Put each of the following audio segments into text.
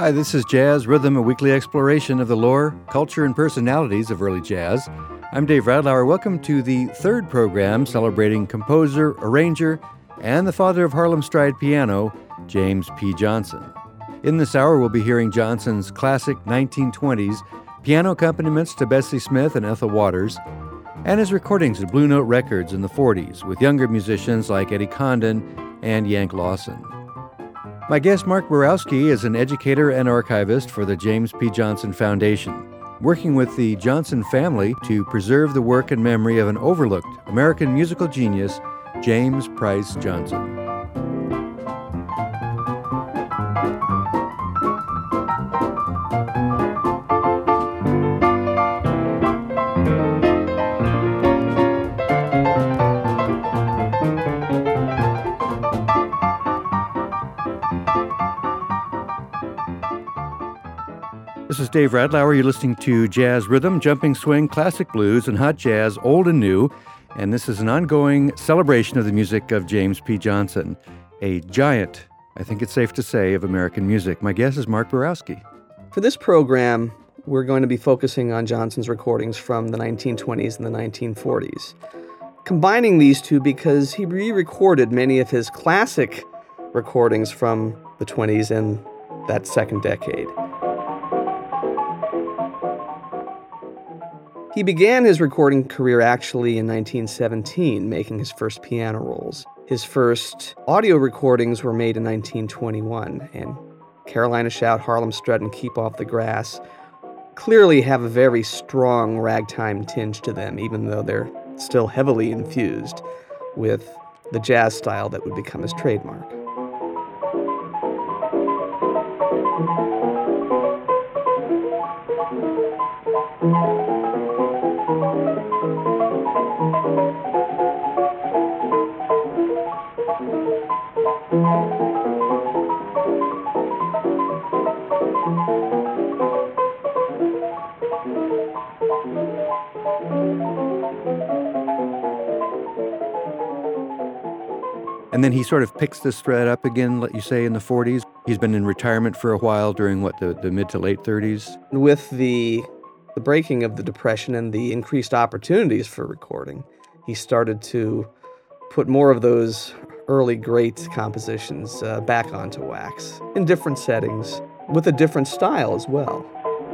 Hi, this is Jazz Rhythm, a weekly exploration of the lore, culture, and personalities of early jazz. I'm Dave Radlauer. Welcome to the third program celebrating composer, arranger, and the father of Harlem Stride piano, James P. Johnson. In this hour, we'll be hearing Johnson's classic 1920s piano accompaniments to Bessie Smith and Ethel Waters, and his recordings of Blue Note Records in the 40s with younger musicians like Eddie Condon and Yank Lawson. My guest, Mark Borowski, is an educator and archivist for the James P. Johnson Foundation, working with the Johnson family to preserve the work and memory of an overlooked American musical genius, James Price Johnson. This is Dave Radlauer. You're listening to Jazz Rhythm, Jumping Swing, Classic Blues, and Hot Jazz, Old and New. And this is an ongoing celebration of the music of James P. Johnson, a giant, I think it's safe to say, of American music. My guest is Mark Borowski. For this program, we're going to be focusing on Johnson's recordings from the 1920s and the 1940s, combining these two because he re-recorded many of his classic recordings from the 20s and that second decade. He began his recording career actually in 1917, making his first piano rolls. His first audio recordings were made in 1921, and Carolina Shout, Harlem Strut, and Keep Off the Grass clearly have a very strong ragtime tinge to them, even though they're still heavily infused with the jazz style that would become his trademark. And then he sort of picks this thread up again, let you say, in the 40s. He's been in retirement for a while during, the mid to late 30s? With the breaking of the Depression and the increased opportunities for recording, he started to put more of those early great compositions back onto wax in different settings, with a different style as well.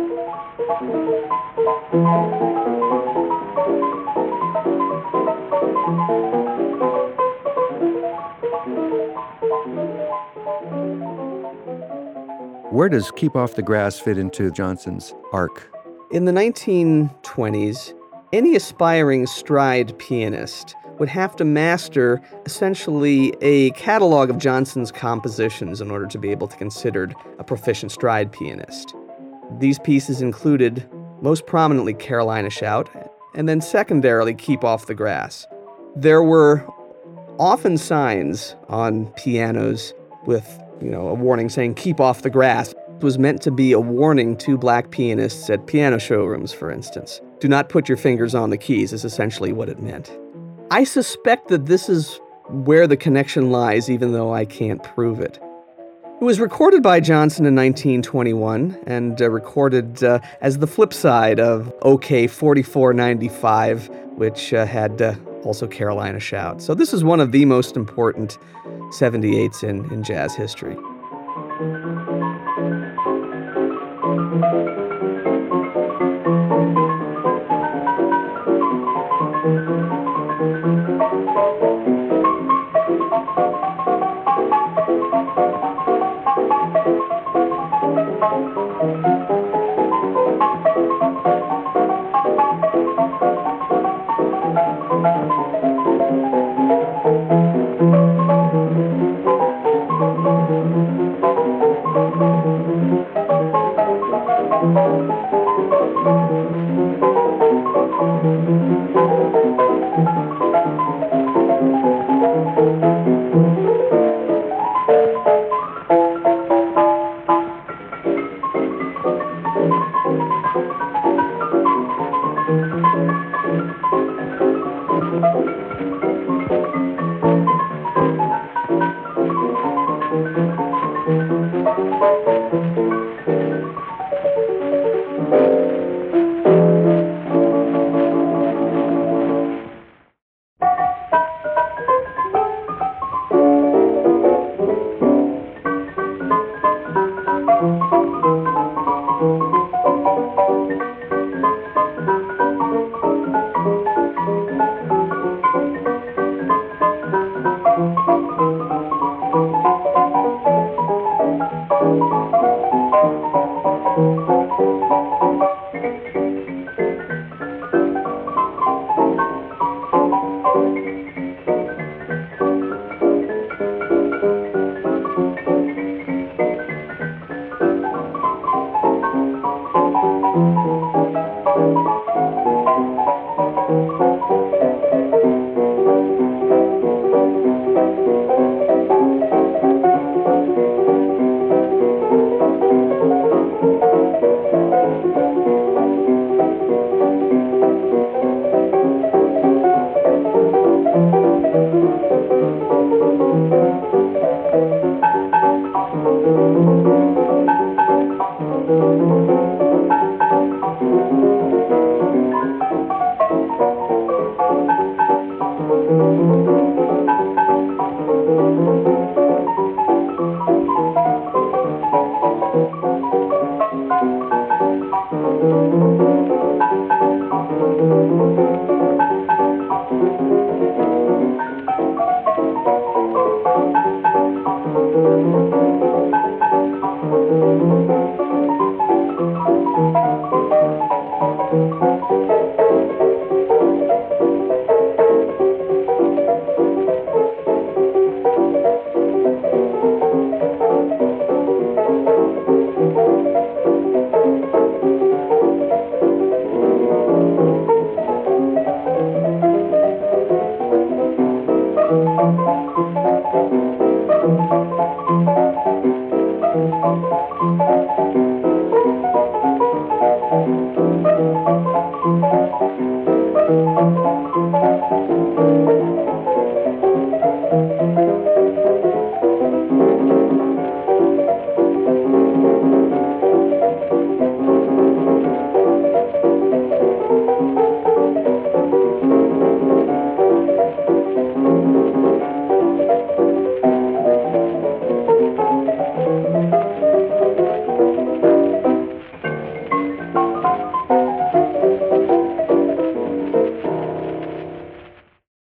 Where does Keep Off the Grass fit into Johnson's arc? In the 1920s, any aspiring stride pianist would have to master essentially a catalog of Johnson's compositions in order to be able to be considered a proficient stride pianist. These pieces included, most prominently, Carolina Shout, and then secondarily, Keep Off the Grass. There were often signs on pianos with a warning saying, "Keep off the grass." It was meant to be a warning to black pianists at piano showrooms, for instance. Do not put your fingers on the keys is essentially what it meant. I suspect that this is where the connection lies, even though I can't prove it. It was recorded by Johnson in 1921 and recorded as the flip side of OK 4495, which had also Carolina Shout. So this is one of the most important 78s in jazz history.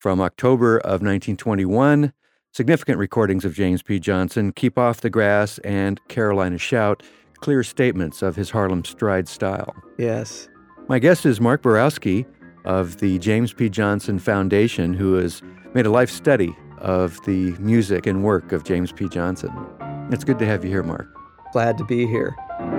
From October of 1921, significant recordings of James P. Johnson, Keep Off the Grass and Carolina Shout, clear statements of his Harlem Stride style. Yes. My guest is Mark Borowski of the James P. Johnson Foundation, who has made a life study of the music and work of James P. Johnson. It's good to have you here, Mark. Glad to be here.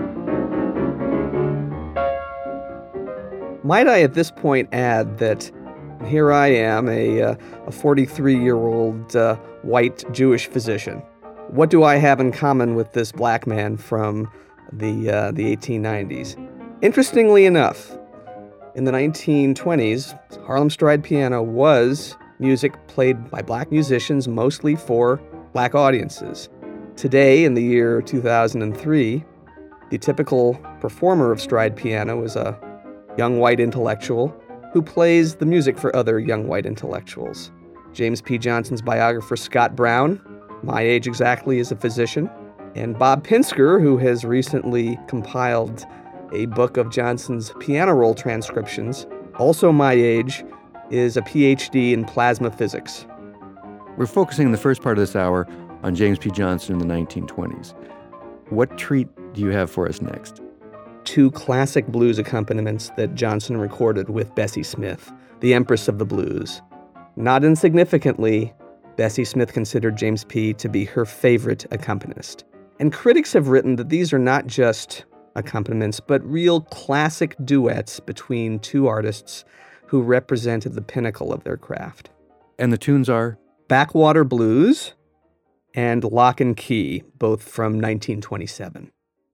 Might I at this point add that here I am, a 43-year-old white Jewish physician. What do I have in common with this black man from the 1890s? Interestingly enough, in the 1920s, Harlem Stride piano was music played by black musicians, mostly for black audiences. Today, in the year 2003, the typical performer of stride piano is a young white intellectual who plays the music for other young white intellectuals. James P. Johnson's biographer, Scott Brown, my age exactly, is a physician, and Bob Pinsker, who has recently compiled a book of Johnson's piano roll transcriptions, also my age, is a PhD in plasma physics. We're focusing in the first part of this hour on James P. Johnson in the 1920s. What treat do you have for us next? Two classic blues accompaniments that Johnson recorded with Bessie Smith, the Empress of the Blues. Not insignificantly, Bessie Smith considered James P. to be her favorite accompanist. And critics have written that these are not just accompaniments, but real classic duets between two artists who represented the pinnacle of their craft. And the tunes are? Backwater Blues and Lock and Key, both from 1927.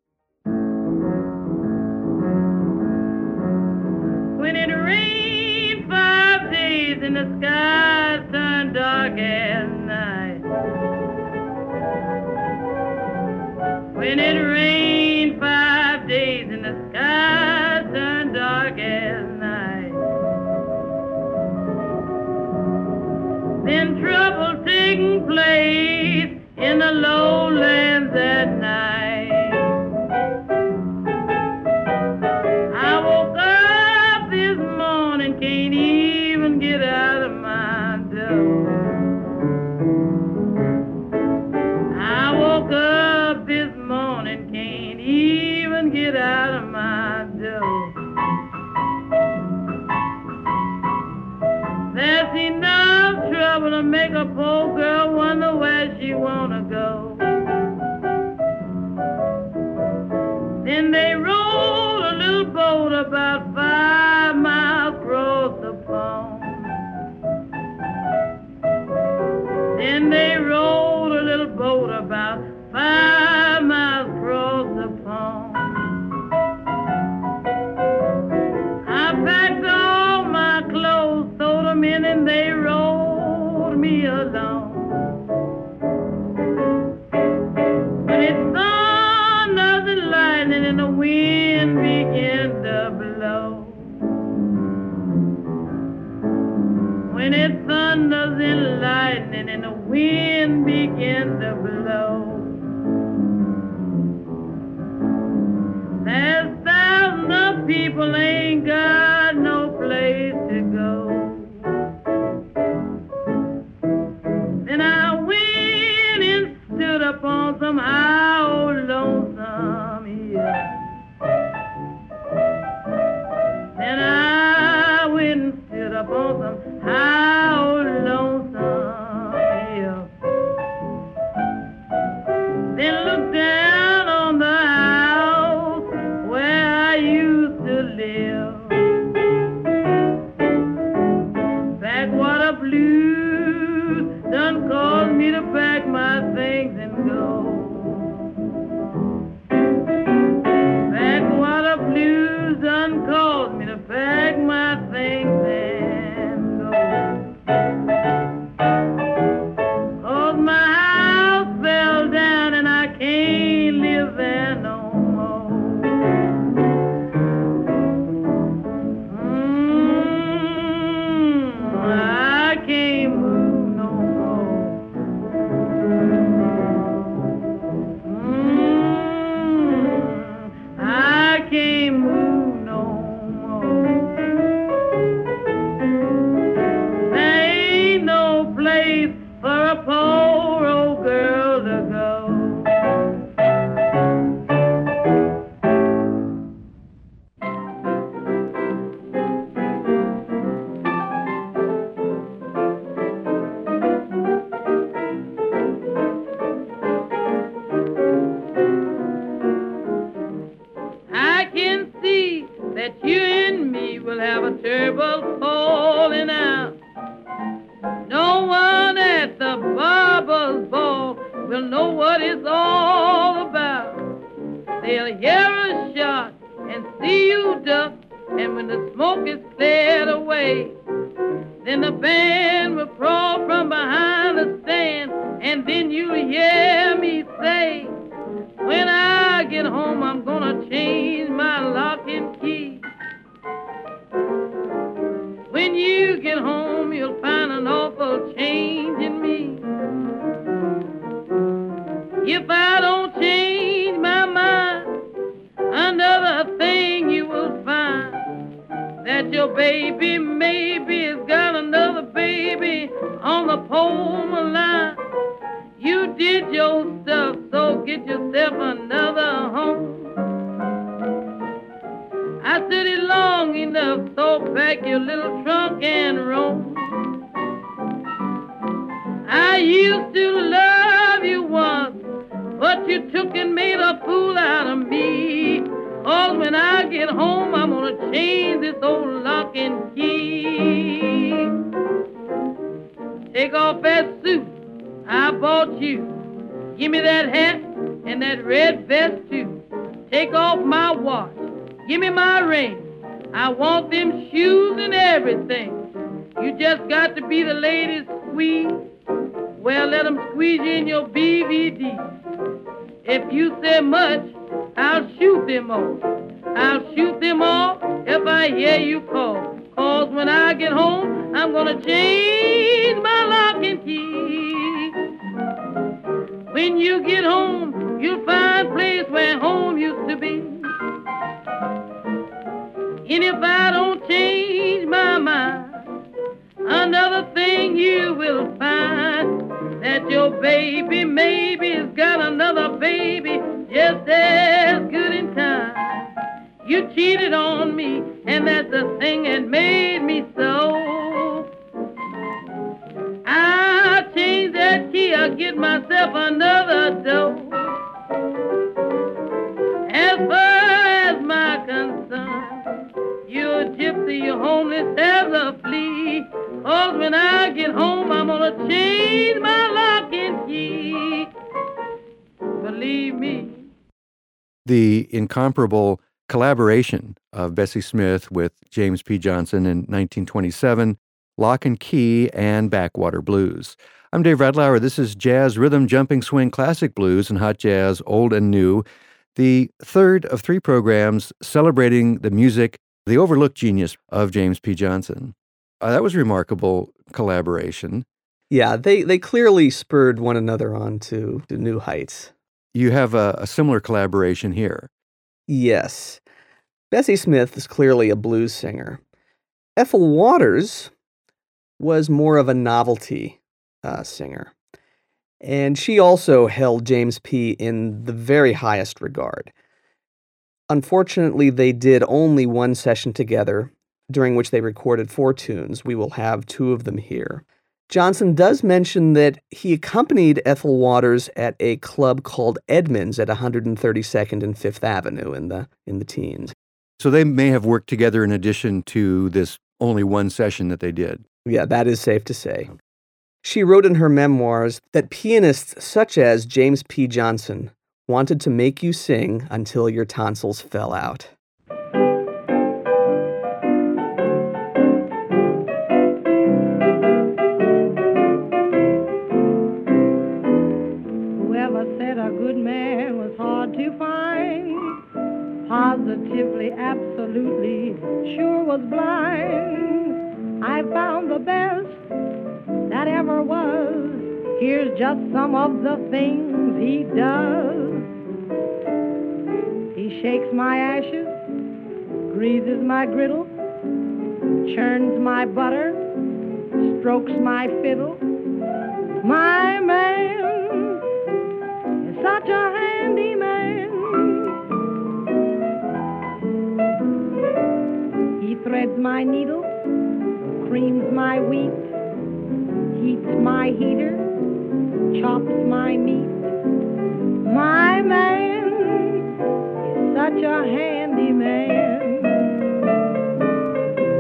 When it rained 5 days and the sky turned dark at night. When it rained 5 days and the sky turned dark at night. Then trouble taking place in the lowlands at night. I woke up this morning, can't even get out of my door. I woke up this morning, can't even get out of my door. There's enough trouble to make a poor girl wonder where she wanna go. Then they rowed a little boat about 5 miles across the pond. Then they rowed a little boat about 5 miles across the pond. I packed all my clothes, threw them in, and they rolled me along. When it thunders and lightning and the wind began to blow. When it thunders and lightning and the wind began to blow. There's thousands of people ain't got no place to go. Then I went and stood upon some high old lonesome hill. Then I went and stood upon some high old lonesome hill. Then looked down on the house where I used to live. we'll have a terrible falling out. No one at the barber's ball will know what it's all about. They'll hear a shot and see you duck, and when the smoke is cleared away, then the band will crawl from behind the stand, and then you'll hear me say, when I get home, I'm gonna change my lock and key. When you get home, you'll find an awful change in me. If I don't change my mind, another thing you will find, that your baby maybe has got another baby on the pole line. You did your stuff, so get yourself another home. I stood it long enough, so pack your little trunk and roam. I used to love you once, but you took and made a fool out of me. 'Cause when I get home, I'm gonna change this old lock and key. Take off that suit I bought you. Give me that hat and that red vest too. Take off my watch. Give me my ring. I want them shoes and everything. You just got to be the ladies' squeeze. Well, let them squeeze you in your BVD. If you say much, I'll shoot them off. I'll shoot them off if I hear you call. 'Cause when I get home, I'm gonna change my lock and key. When you get home, you'll find a place where home used to be. And if I don't change my mind, another thing you will find, that your baby maybe has got another baby just as good in time. You cheated on me, and that's the thing that made me so. I'll change that key, I'll get myself another dough. As far as my concern, you're a gypsy, you're homeless as a flea. 'Cause when I get home, I'm gonna change my lock and key. Believe me. The incomparable collaboration of Bessie Smith with James P. Johnson in 1927, Lock and Key and Backwater Blues. I'm Dave Radlauer. This is Jazz Rhythm Jumping Swing Classic Blues and Hot Jazz Old and New, the third of three programs celebrating the music, the overlooked genius of James P. Johnson. That was a remarkable collaboration. Yeah, they clearly spurred one another on to new heights. You have a similar collaboration here. Yes. Bessie Smith is clearly a blues singer. Ethel Waters was more of a novelty singer. And she also held James P. in the very highest regard. Unfortunately, they did only one session together, during which they recorded 4 tunes. We will have 2 of them here. Johnson does mention that he accompanied Ethel Waters at a club called Edmonds at 132nd and 5th Avenue in the teens. So they may have worked together in addition to this only one session that they did. Yeah, that is safe to say. She wrote in her memoirs that pianists such as James P. Johnson wanted to make you sing until your tonsils fell out. Positively, absolutely, sure was blind. I found the best that ever was. Here's just some of the things he does. He shakes my ashes, greases my griddle, churns my butter, strokes my fiddle. My man is such a handy man. He threads my needle, creams my wheat, heats my heater, chops my meat. My man is such a handy man.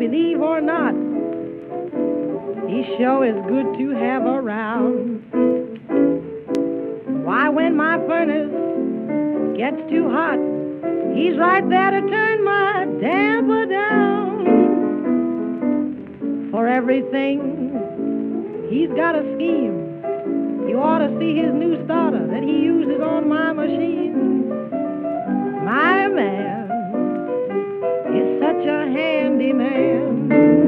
believe or not, he sure is good to have around. Why, when my furnace gets too hot, he's right there to turn my damper down. For everything, he's got a scheme. You ought to see his new starter that he uses on my machine. My man is such a handy man.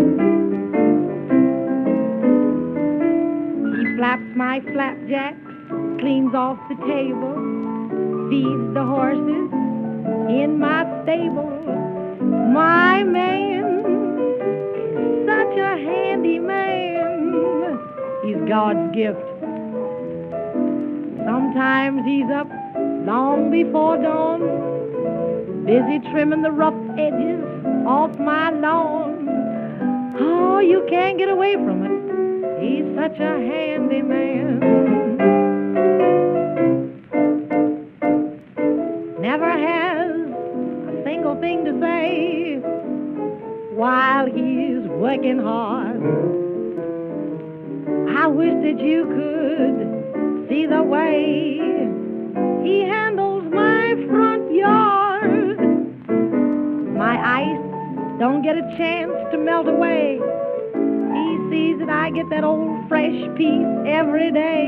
He flaps my flapjacks, cleans off the table, feeds the horses in my stable. My man is such a handy man. He's God's gift. Sometimes he's up long before dawn, busy trimming the rough edges off my lawn. Oh, you can't get away from it. He's such a handy man. Never has a single thing to say while he's working hard. I wish that you could see the way he handles my front yard. My ice don't get a chance to melt away. He sees that I get that old fresh piece every day.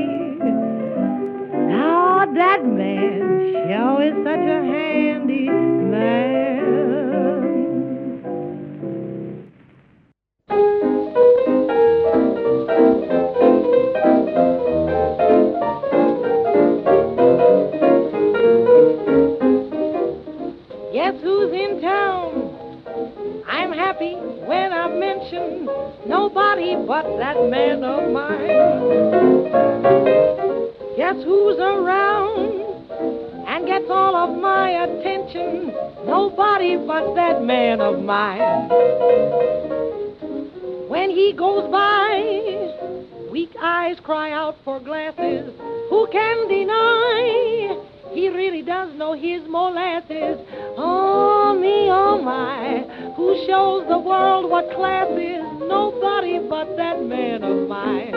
Oh, that man sure is such a handy man. Guess who's in town? I'm happy when I mention nobody but that man of mine. Guess who's around and gets all of my attention? Nobody but that man of mine. When he goes by, weak eyes cry out for glasses. Who can deny he really does know his molasses? Oh, me, oh, my, who shows the world what class is? Nobody but that man of mine.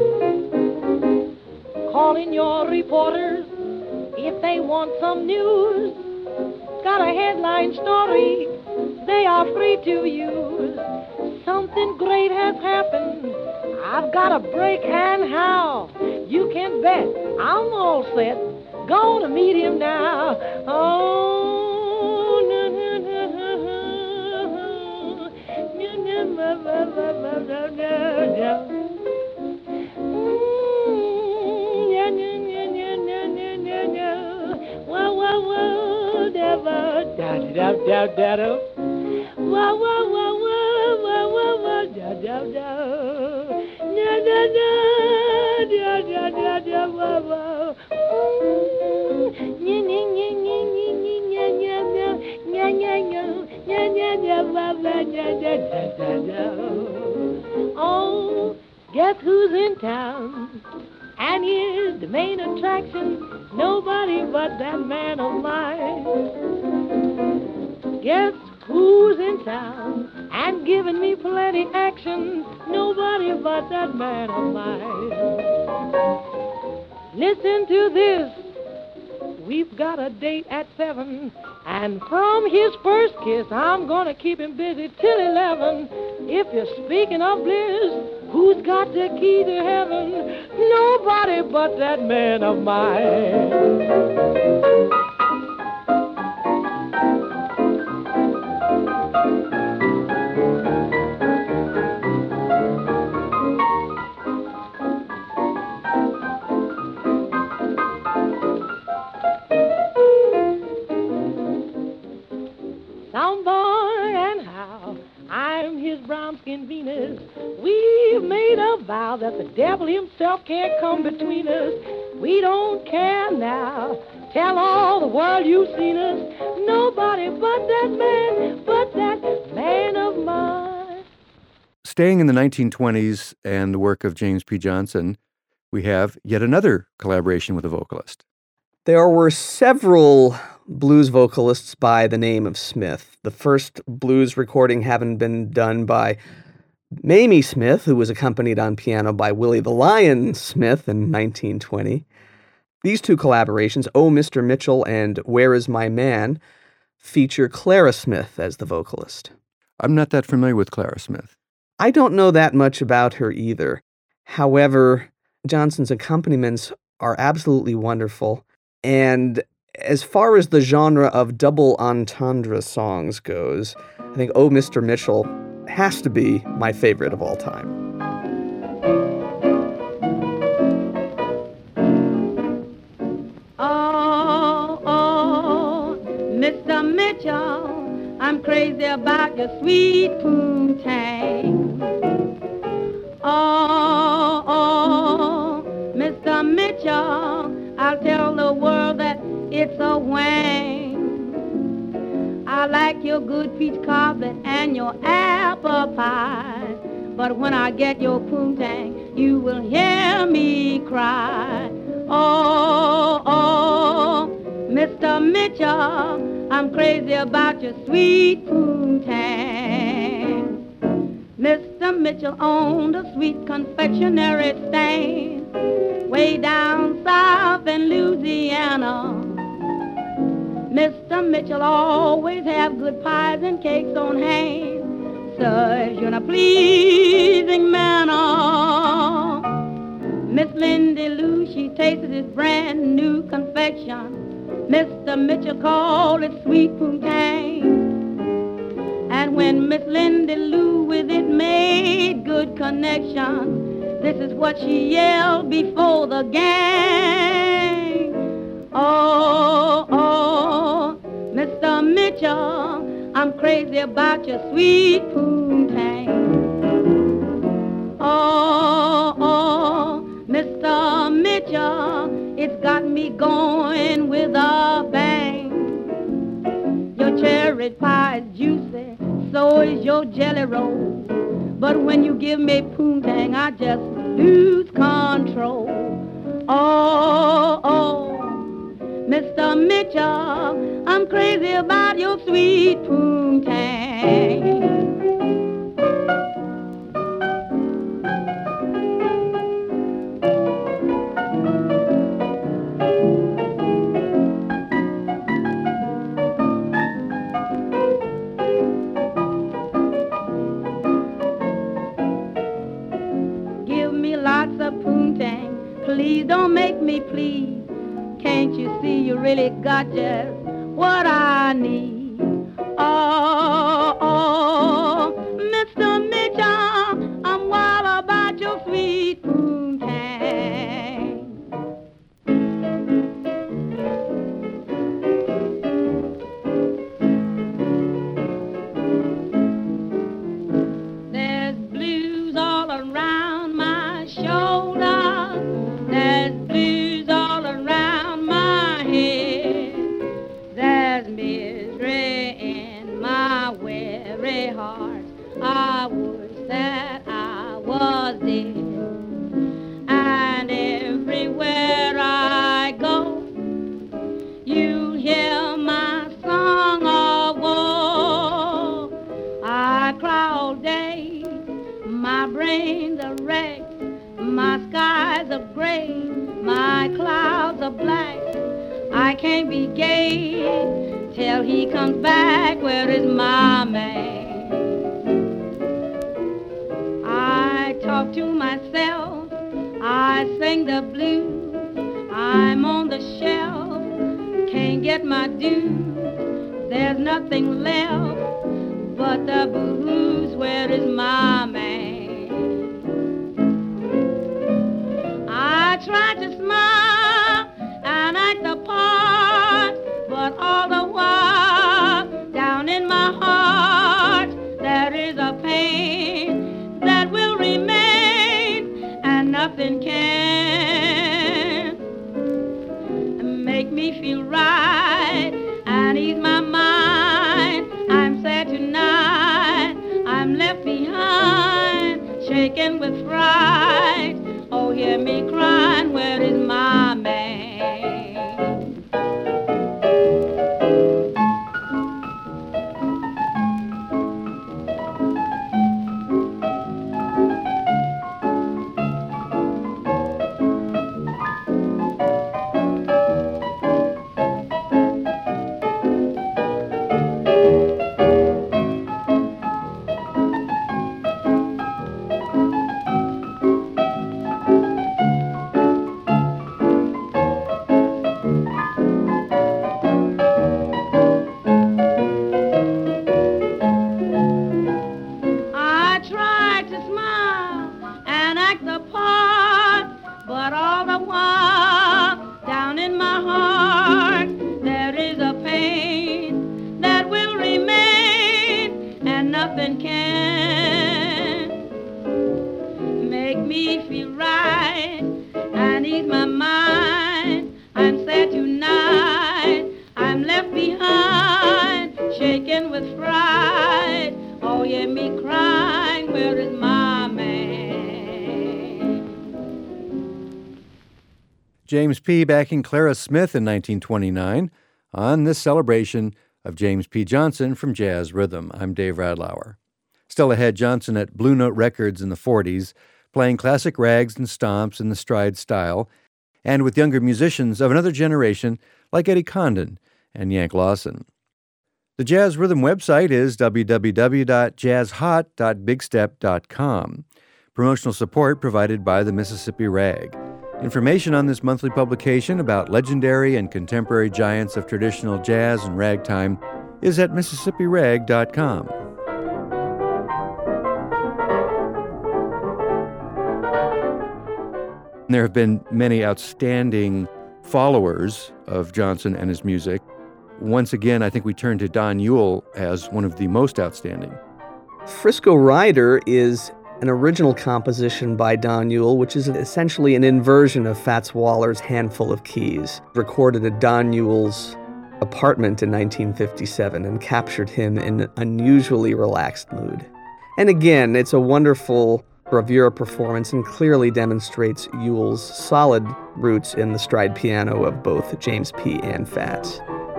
Calling your reporters if they want some news. Got a headline story they are free to use. Something great has happened. I've got a break, and how? You can bet I'm all set. Go to meet him now. Oh, no, no, no, no, no, no, Oh, guess who's in town? And here's the main attraction. Nobody but that man of mine. Guess who's in town and giving me plenty action? Nobody but that man of mine. Listen to this. We've got a date at 7, and from his first kiss, I'm gonna keep him busy till 11. If you're speaking of bliss, who's got the key to heaven? Nobody but that man of mine. Some boy and how I'm his brown-skinned Venus. We've made a vow that the devil himself can't come between us. We don't care now. Tell all the world you've seen us. Nobody but that man of mine. Staying in the 1920s and the work of James P. Johnson, we have yet another collaboration with a vocalist. There were several blues vocalists by the name of Smith. The first blues recording having been done by Mamie Smith, who was accompanied on piano by Willie the Lion Smith in 1920. These two collaborations, Oh, Mr. Mitchell and Where Is My Man, feature Clara Smith as the vocalist. I'm not that familiar with Clara Smith. I don't know that much about her either. However, Johnson's accompaniments are absolutely wonderful. And as far as the genre of double entendre songs goes, I think Oh, Mr. Mitchell has to be my favorite of all time. Oh, oh, Mr. Mitchell, I'm crazy about your sweet poontang. Oh, oh, Mr. Mitchell, I'll tell the world that it's a wang. I like your good peach cobbler and your apple pie, but when I get your poontang, you will hear me cry. Oh, oh, Mr. Mitchell, I'm crazy about your sweet poontang. Mr. Mitchell owned a sweet confectionery stand way down south in Louisiana. Mr. Mitchell always have good pies and cakes on hand, serves you in a pleasing manner. Miss Lindy Lou, she tasted his brand new confection. Mr. Mitchell called it sweet poontang. And when Miss Lindy Lou with it made good connection, this is what she yelled before the gang. Oh, oh, Mr. Mitchell, I'm crazy about your sweet poontang. Oh, oh, Mr. Mitchell, it's got me going with a bang. Your cherry pie is juicy, so is your jelly roll. But when you give me poontang, I just lose control. Oh, oh, Mr. Mitchell, I'm crazy about your sweet poontang. Give me lots of poontang, please don't make me please. Can't you see you really got just what I need? Oh, oh, Mr. Mitchell, I'm wild about your sweet poontang. There's blues all around my shoulder. There's blues all around my head. There's misery in my weary heart. I wish that I was dead. And everywhere I go, you hear my song of woe. I cry all day, my brains are wrecked, my skies are gray, my clouds are black. I can't be gay till he comes back. Where is my man? I talk to myself, I sing the blues. I'm on the shelf, can't get my dues. There's nothing left but the booze. Where is my man? I try to smile and act the part, but all the while down in my heart there is a pain that will remain, and nothing can make me feel right and ease my mind. I'm sad tonight, I'm left behind, shaken with fright. Oh, hear me crying, where is my man? shaking with fright. Oh, yeah, me crying, where is my man? James P. backing Clara Smith in 1929 on this celebration of James P. Johnson from Jazz Rhythm. I'm Dave Radlauer. Still ahead, Johnson at Blue Note Records in the 40s, playing classic rags and stomps in the stride style, and with younger musicians of another generation like Eddie Condon and Yank Lawson. The Jazz Rhythm website is www.jazzhot.bigstep.com. Promotional support provided by the Mississippi Rag. Information on this monthly publication about legendary and contemporary giants of traditional jazz and ragtime is at MississippiRag.com. There have been many outstanding followers of Johnson and his music. Once again, I think we turn to Don Ewell as one of the most outstanding. Frisco Rider is an original composition by Don Ewell, which is essentially an inversion of Fats Waller's Handful of Keys, recorded at Don Ewell's apartment in 1957 and captured him in an unusually relaxed mood. And again, it's a wonderful bravura performance and clearly demonstrates Ewell's solid roots in the stride piano of both James P. and Fats.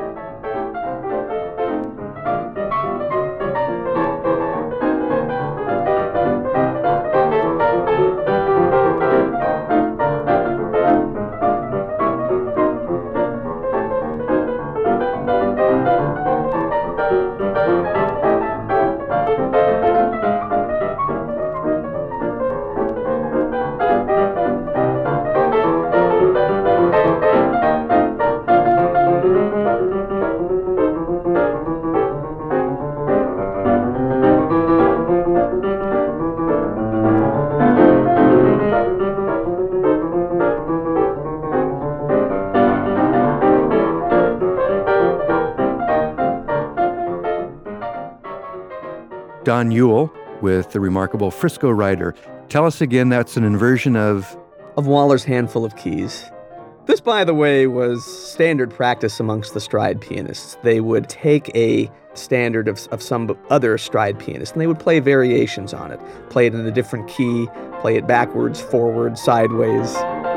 Don Ewell with the remarkable Frisco Rider. Tell us again, that's an inversion of Waller's Handful of Keys. This, by the way, was standard practice amongst the stride pianists. They would take a standard of some other stride pianist, and they would play variations on it. Play it in a different key, play it backwards, forward, sideways.